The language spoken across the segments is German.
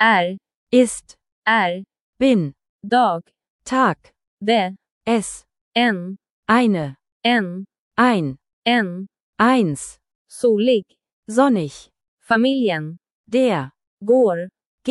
ist, bin, dag, Tag, det, es, en, eine, en, ein, eins, solig, sonnig, familjen, der, går,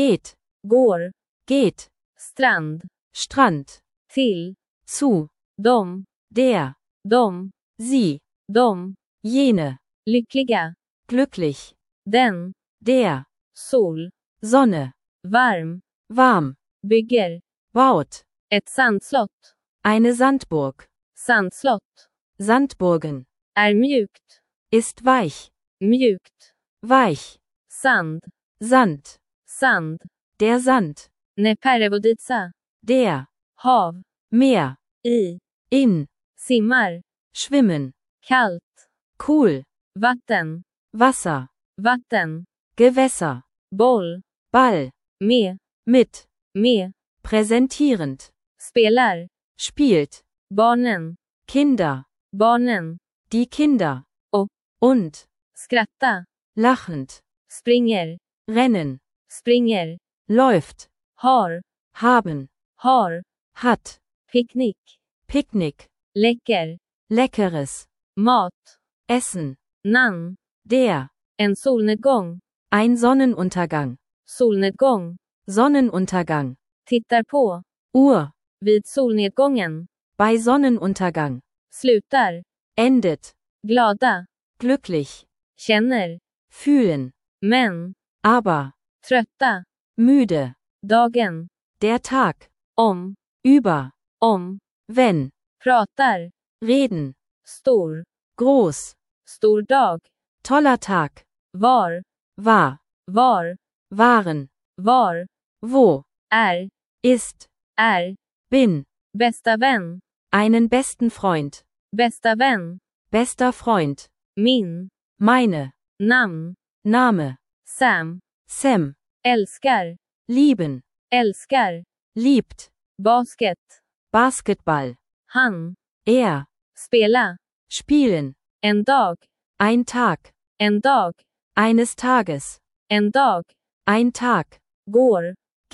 geht, strand, Strand, till, zu, de, der, sie, de, jene, lyckliga, glücklich, den, der, sol, Sonne, varm, warm, bygger, baut, ett sandslott, eine Sandburg, sandslott, Sandburgen, mjukt, ist weich, mjukt, weich, sand, Sand, der Sand, ne perevoditsa, der, hav, Meer, in, simmar, schwimmen, kallt, cool, vatten, Wasser, vatten, Gewässer, boll, Ball, med, mit, präsentierend, spelar, spielt, barnen, Kinder, barnen, die Kinder, und, skratta, lachend, springer, rennen, springer, läuft, har, haben, hat, picknick, läcker, leckeres, mat, Essen, nan, der, en solnedgång, ein Sonnenuntergang, solnedgång, Sonnenuntergang, tittar på, Uhr, vid solnedgången, bei Sonnenuntergang, slutar, endet, glada, glücklich, känner, fühlen, men, aber, trötta, müde, dagen, der Tag, om, über, wenn, pratar, reden, stor, groß, stor dag, toller Tag, var, war, waren, var, wo, ist, bin, bästa vän, einen besten Freund, bästa vän, bester Freund, min, meine, namn, Name, Sam, älskar, lieben, älskar, liebt, basket, Basketball, han, spela, spielen, en dag, ein Tag, en dag, eines Tages, en dag, ein Tag, går,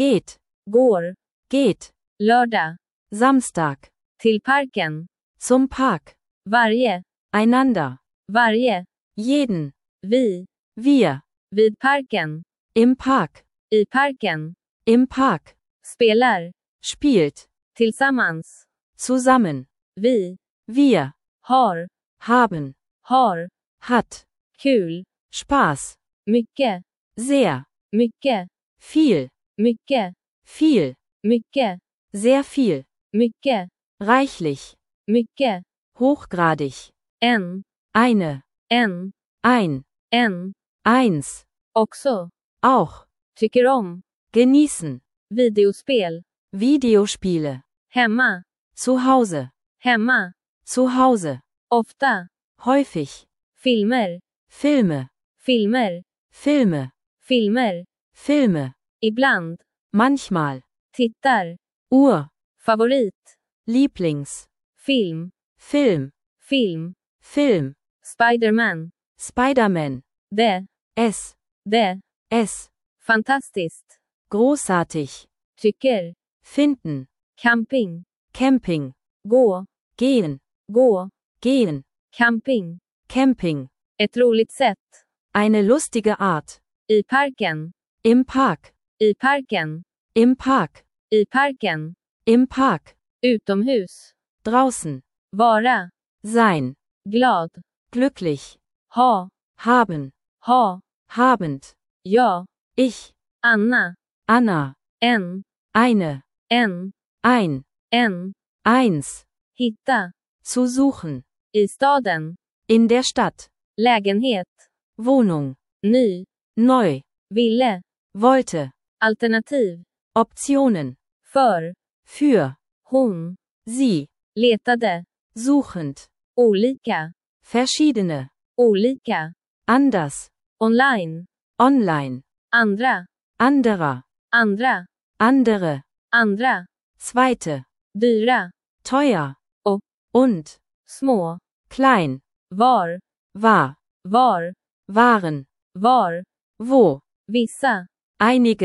geht, lördag, Samstag, till parken, zum Park, varje, einander, varje, jeden, vi, wir, vid parken, im Park, i parken, im Park, spelar, spielt, tillsammans, zusammen, vi, wir, har, haben, hat, kul, Spaß, mycket, sehr, mycket, viel, mycket, viel, mycket, sehr viel, mycket, reichlich, mycket, hochgradig, en, eine, en, ein, en, eins, också, auch, tycker om, genießen, videospel, Videospiele, hemma, zu Hause, ofta, häufig, filmer, Filme, Filme, ibland, manchmal, tittar, Uhr, favorit, Lieblings, film, Spiderman, Spider-Man, det, es, fantastiskt, großartig, tycker, finden, camping, gå, gehen, camping, ett roligt sätt, eine lustige Art, i parken, im Park, i parken, im Park, i parken, im Park, utomhus, draußen, vara, sein, glad, glücklich, ha, haben, habend, ja, ich, Anna, en, eine, ein, en, eins, hitta, zu suchen, i staden, in der Stadt, lägenhet, Wohnung, ny, neu, ville, wollte, alternativ, Optionen, för, hon, sie, letade, suchend, olika, verschiedene, olika, anders, online, andra, andra, andere, andra, zweite, dyra, teuer, und, små, klein, var, waren, var, wo, vissa, einige,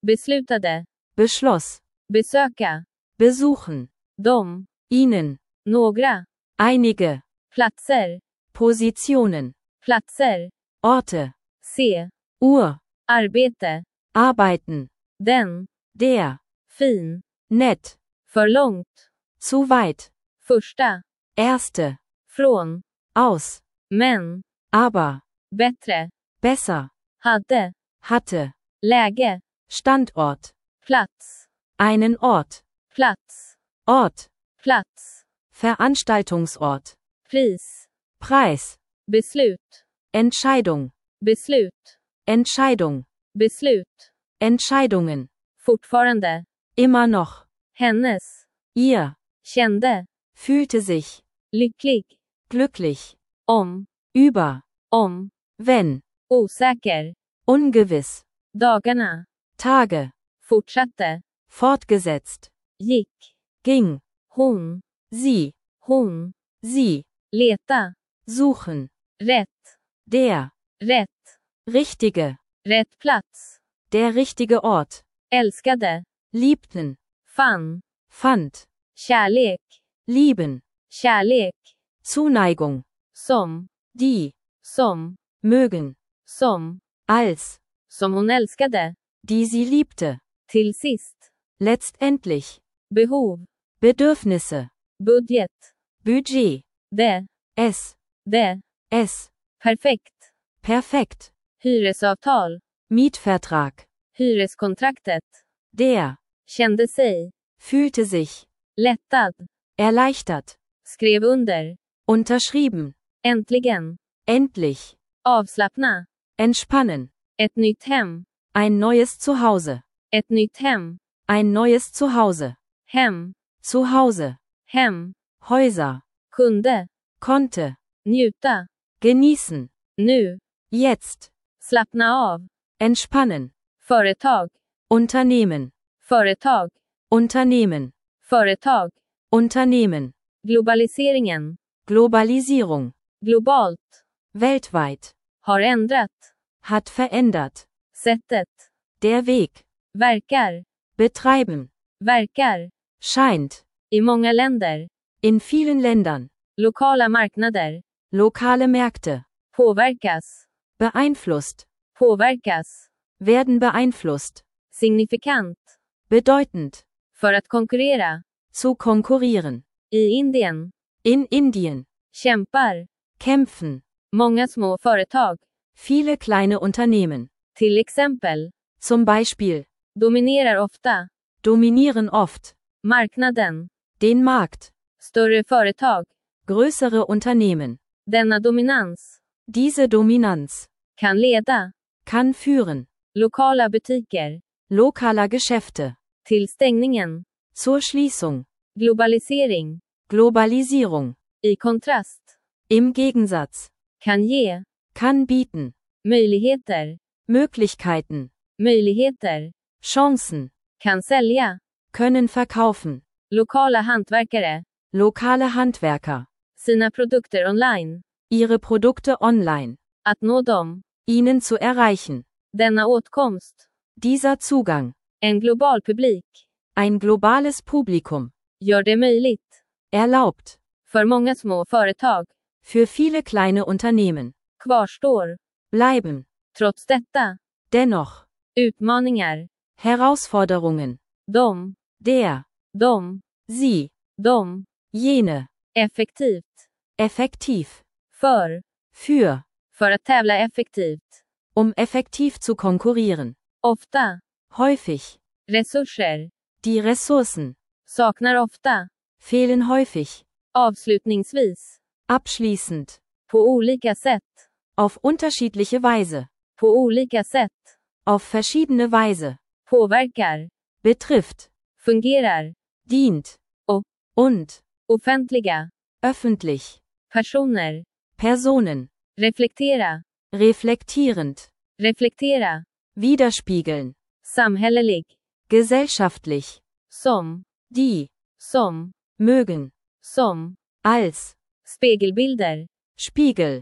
beslutade, beschloss, besöka, besuchen, de, ihnen, några, einige, platser, Positionen, platser, Orte, se, Uhr, arbete, arbeiten, den, der, fin, nett, för långt, zu weit, första, erste, från, aus, men, aber, bättre, besser, hade, hatte, läge, Standort, plats, einen Ort, plats, Ort, plats, Veranstaltungsort, pris, Preis, beslut, Entscheidung, beslut, Entscheidung, beslut, Entscheidungen, fortfarande, immer noch, hennes, ihr, kände, fühlte sich, lycklig, glücklich, om, über, om, wenn, osäker, ungewiss, dagarna, Tage, fortsatte, fortgesetzt, gick, ging, hon, sie, leta, suchen, rätt, der, rätt, richtige, rätt plats, der richtige Ort, älskade, liebten, fann, fand, kärlek, lieben, kärlek, Zuneigung, som, die, som, mögen, som, als, hon älskade, die sie liebte, till sist, letztendlich, behov, Bedürfnisse, budget, Budget, det, es, perfekt, perfekt, hyresavtal, Mietvertrag, hyreskontraktet, der, kände sig, fühlte sich, lättad, erleichtert, skrev under, unterschrieben, äntligen, endlich, avslappna, entspannen, ett nytt hem, ein neues Zuhause, ett nytt hem, ein neues Zuhause, hem, Zuhause, hem, Häuser, kunde, konnte, njuta, genießen, nu, jetzt, slappna av, entspannen, företag, Unternehmen, företag, Unternehmen, företag, Unternehmen, globaliseringen, Globalisierung, globalt, weltweit, har ändrat, hat verändert, sättet, der Weg, verkar, betreiben, verkar, scheint, i många länder, in vielen Ländern, lokala marknader, lokale Märkte, påverkas, beeinflusst, påverkas, werden beeinflusst, signifikant, bedeutend, för att konkurrera, zu konkurrieren, i Indien, in Indien, kämpar, kämpfen, många små företag, viele kleine Unternehmen, till exempel, zum Beispiel, dominerar ofta, dominieren oft, marknaden, den Markt, större företag, größere Unternehmen, denna dominans, diese Dominanz, kan leda, kann führen, lokala butiker, lokaler Geschäfte, till stängningen, zur Schließung, globalisering, Globalisierung, i kontrast, im Gegensatz, kan ge, kann bieten, möjligheter, Möglichkeiten, möjligheter, Chancen, kan sälja, können verkaufen, lokala hantverkare, lokale Handwerker, sina produkter online, ihre Produkte online, att nå dem, ihnen zu erreichen, denna åtkomst, dieser Zugang, en global publik, ein globales Publikum, gör det möjligt, erlaubt, för många små företag, für viele kleine Unternehmen, kvarstår, bleiben, trots detta, dennoch, utmaningar, Herausforderungen, de, der, de, sie, de, jene, effektivt, effektiv, för att tävla effektivt, effektiv zu konkurrieren, ofta, häufig, resurser, die Ressourcen, saknar ofta, fehlen häufig, avslutningsvis, abschließend, på olika sätt, auf unterschiedliche Weise, på olika sätt, auf verschiedene Weise, påverkar, betrifft, fungerar, dient, und, offentliga, öffentlich, personer, Personen, reflektera, reflektierend, reflektera, widerspiegeln, samhällelig, gesellschaftlich, som, die, som, mögen, som, als, spegelbilder, Spiegel,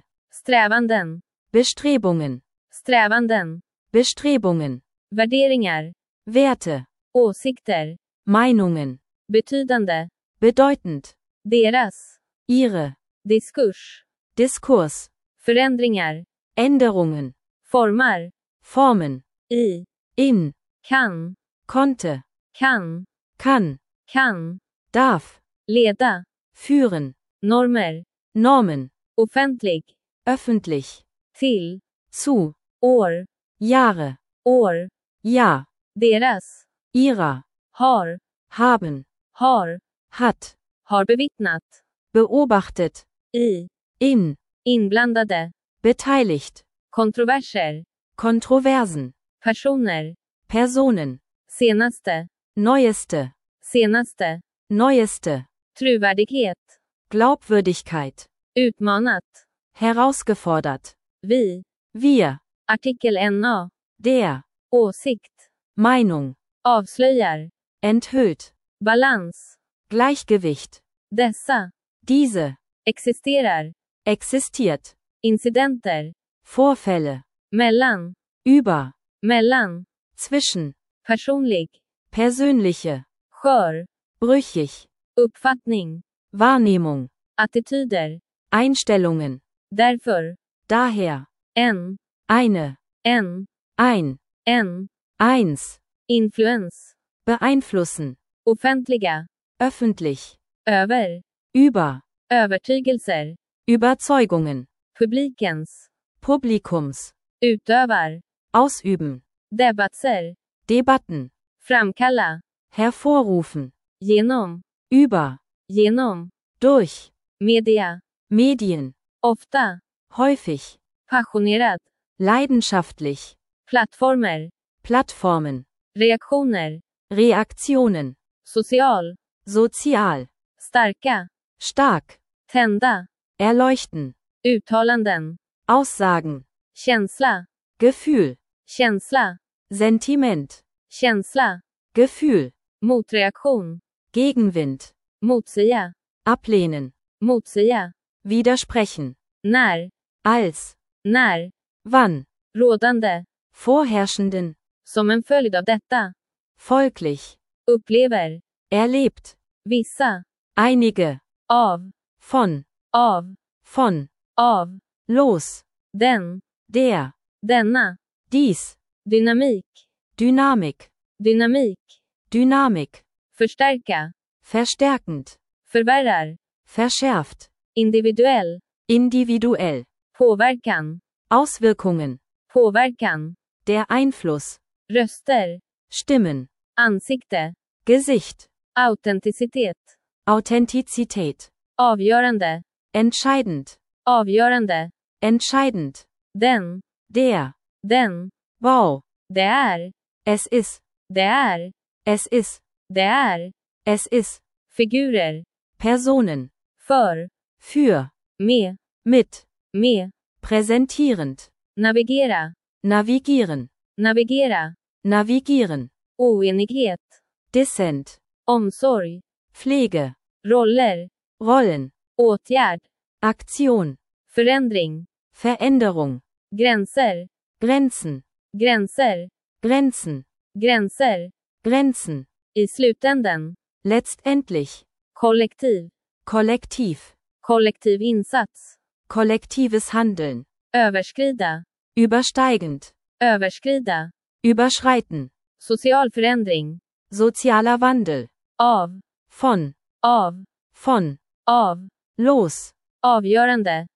strävanden, Bestrebungen, strävanden, Bestrebungen, värderingar, Werte, åsikter, Meinungen, betydande, bedeutend, deras, ihre, diskurs, Diskurs, förändringar, Änderungen, formar, Formen, i, in, kan, konnte, kan, kann, darf, leda, führen, normer, Normen, offentlig, öffentlich, till, zu, år, Jahre, år, ja, deras, ihrer, har, haben, hat, har bevittnat, beobachtet, i, in, inblandade, beteiligt, kontroverser, Kontroversen, personer, Personen, senaste, neueste, trovärdighet, Glaubwürdigkeit, utmanat, herausgefordert, vi, wir, artikel NA, der, åsikt, Meinung, avslöjar, enthüllt, balans, Gleichgewicht, dessa, diese, existerar, existiert, incidenter, Vorfälle, mellan, über, mellan, zwischen, personlig, persönliche, skör, brüchig, uppfattning, Wahrnehmung, attityder, Einstellungen, därför, daher, en, eine, en, ein, eins, influens, beeinflussen, offentliga, öffentlich, över, über, övertygelser, Überzeugungen, publikens, Publikums, utövar, ausüben, debatser, Debatten, framkalla, hervorrufen, genom, über, genom, durch, media, Medien, ofta, häufig, passionerad, leidenschaftlich, plattformer, Plattformen, reaktioner, Reaktionen, social, sozial, starka, stark, tända, erleuchten, uttalanden, Aussagen, känsla, Gefühl, känsla, Sentiment, känsla, Gefühl, motreaktion, Gegenwind, motsäga, ablehnen, motsäga, widersprechen, när, als, när, wann, rådande, vorherrschenden, som en följd av detta, folglich, upplever, erlebt, vissa, einige, av, von, av, los, den, der, denna, dies, dynamik, Dynamik, dynamik, Dynamik, förstärka, verstärkend, förvärrar, verschärft, individuell, individuell, påverkan, Auswirkungen, påverkan, der Einfluss, röster, Stimmen, ansikte, Gesicht, autenticitet, Authentizität, avgörande, entscheidend, avgörande, entscheidend, den, den, wow, det är, es ist, det är, es ist, det är, es ist, figurer, Personen, för, für, med, präsentierend, navigera, navigieren, navigera, oenighet, Dissent, omsorg, Pflege, roller, Rollen, åtgärd, Aktion, förändring, Veränderung, gränser, Grenzen, gränser, Grenzen, gränser, Grenzen, i slutänden, letztendlich, kollektiv, kollektiv insats, kollektives Handeln, överskrida, übersteigend, överskrida, überschreiten, social förändring, sozialer Wandel, av, von, los, avgörande,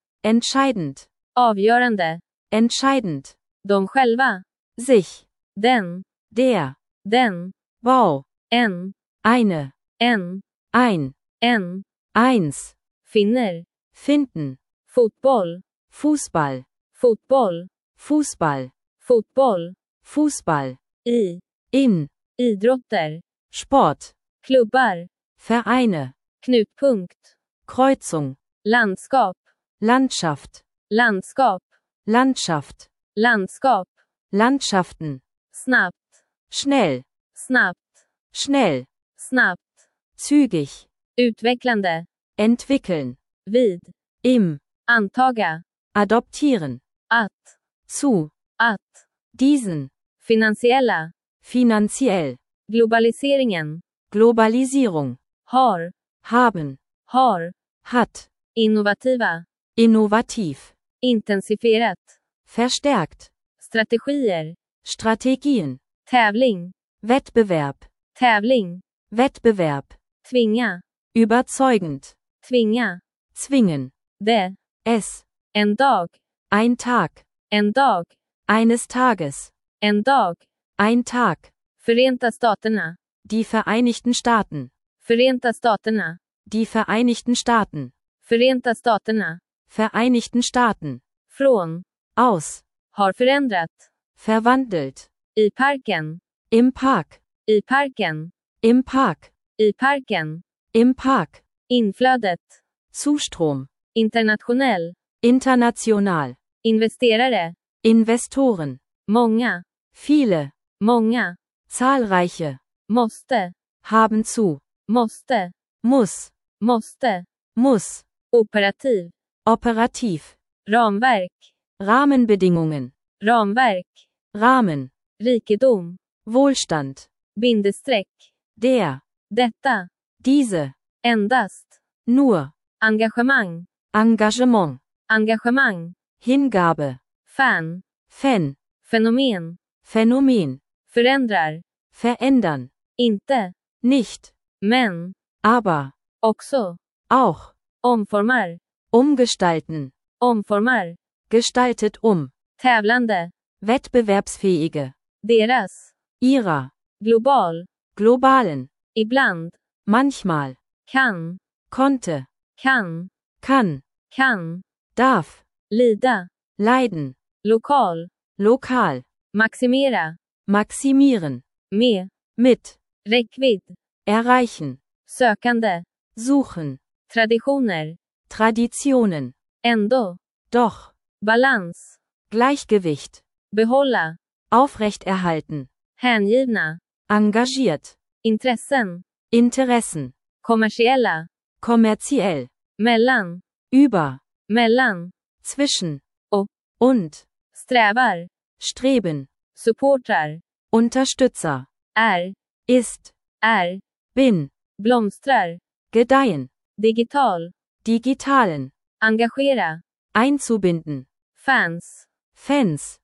entscheidend, de själva, sich, den, den, wow, en, eine, ein, eins, finner, finden, fotboll, Fußball, Fußball, i, in, idrotter, Sport, klubbar, Vereine, knutpunkt, Kreuzung, landskap, Landschaft, Landschaften, snabbt, schnell, zügig, utvecklande, entwickeln, vid, im, antaga, adoptieren, att, zu, diesen, finansiella, finanziell, globaliseringen, Globalisierung, har, haben, hat, innovativa, innovativ, intensifierat, verstärkt, strategier, Strategien, tävling, Wettbewerb, tävling, Wettbewerb, tvinga, überzeugend, tvinga, zwingen, det, es, en dag, ein Tag, en dag, eines Tages, en dag, ein Tag, Förenta staterna, die Vereinigten Staaten, Förenta staterna, die Vereinigten Staaten, Förenta staterna, Vereinigten Staaten, från, aus, har förändrat, verwandelt, i parken, im Park, i parken, im Park, i parken, im Park, inflödet, Zustrom, internationell, international, investerare, Investoren, många, viele, många, zahlreiche, måste, haben zu, måste, muss, måste, muss, operativ, operativ, ramverk, Rahmenbedingungen, ramverk, Rahmen, rikedom, Wohlstand, bindestreck, der, detta, diese, endast, nur, engagemang, Engagement, engagemang, Hingabe, fan, fenomen, Phänomen, förändrar, verändern, inte, nicht, men, aber, också, auch, omformar, umgestalten, omformar, gestaltet tävlande, wettbewerbsfähige, deras, ihrer, global, globalen, ibland, manchmal, kan, konnte, kan, kann, darf, lida, leiden, lokal, lokal, maximera, maximieren, mit, räckvidd, erreichen, sökande, suchen, traditioner, Traditionen, ändå, doch, balans, Gleichgewicht, behålla, aufrechterhalten, hängivna, engagiert, intressen, Interessen, kommersiella, kommerziell, mellan, über, mellan, zwischen, och, und, strävar, streben, supportrar, Unterstützer, ist, bin, blomstrar, gedeihen, digital, digitalen, engagera, einzubinden, fans, Fans,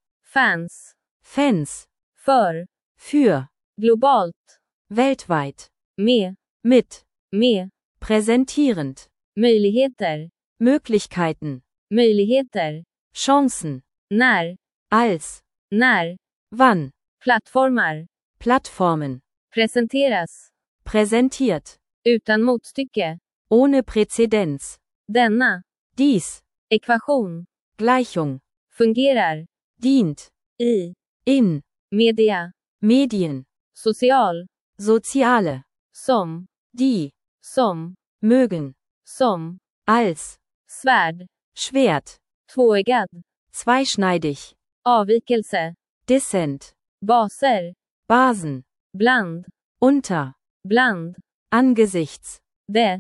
fans, för, für, globalt, weltweit, med, präsentierend, möjligheter, Möglichkeiten, möjligheter, Chancen, när, als, wann, plattformar, Plattformen, presenteras, präsentiert, utan motstycke, ohne Präzedenz, denna, dies, ekvation, Gleichung, fungerar, dient, in, media, Medien, social, soziale, som, die, som, mögen, som, als, svärd, Schwert, tvåeggad, zweischneidig, avvikelse, Dissent, baser, Basen, bland, unter, bland, angesichts, det,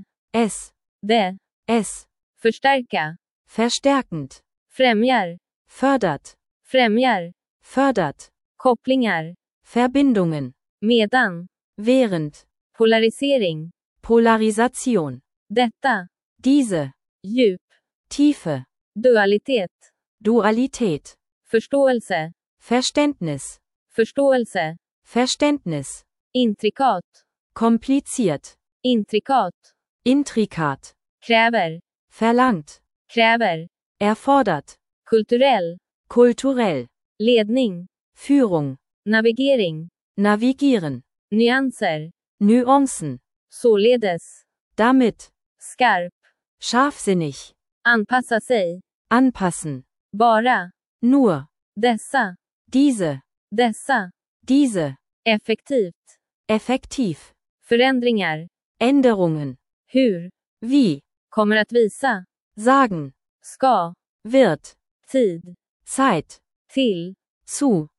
es, förstärka, verstärkend, främjar, fördert, kopplingar, Verbindungen, medan, während, polarisering, Polarisation, detta, diese, djup, Tiefe, dualitet, Dualität, förståelse, Verständnis, intrikat, kompliziert, intrikat, kräver, verlangt, erfordert, kulturell, ledning, Führung, navigering, navigieren, nyanser, Nuancen, således, damit, skarp, scharfsinnig, anpassa sig, anpassen, bara, nur, dessa, diese, effektivt, effektiv, förändringar, Änderungen, hur, wie, kommer att visa, sagen, ska, wird, tid, Zeit, till, zu,